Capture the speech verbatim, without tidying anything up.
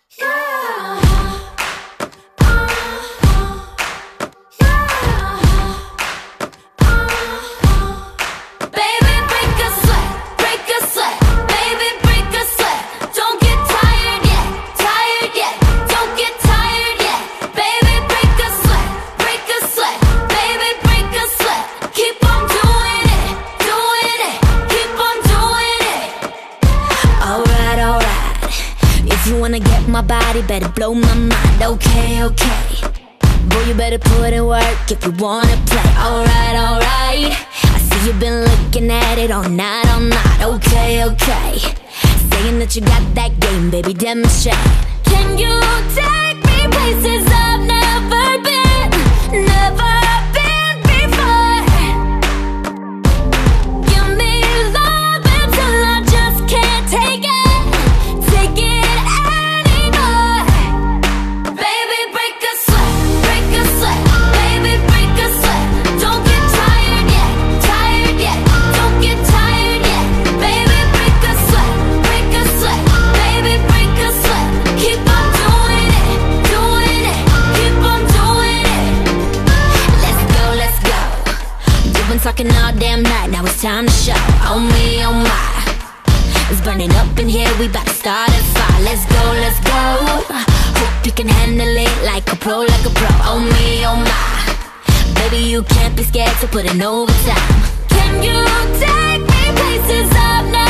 You wanna get my body, better blow my mind. Okay, okay. Boy, you better put in work if you wanna play. Alright, alright. I see you've been looking at it all night, all night. Okay, okay. Saying that you got that game, baby, demonstrate. Can you take me places I've never been? Never been before. Give me love until I just can't take it. Take it. Talking all damn night, now it's time to show. Oh me, oh my, it's burning up in here, we bout to start a fire. Let's go, let's go. Hope you can handle it like a pro, like a pro. Oh me, oh my, baby you can't be scared to put in overtime. Can you take me places I've never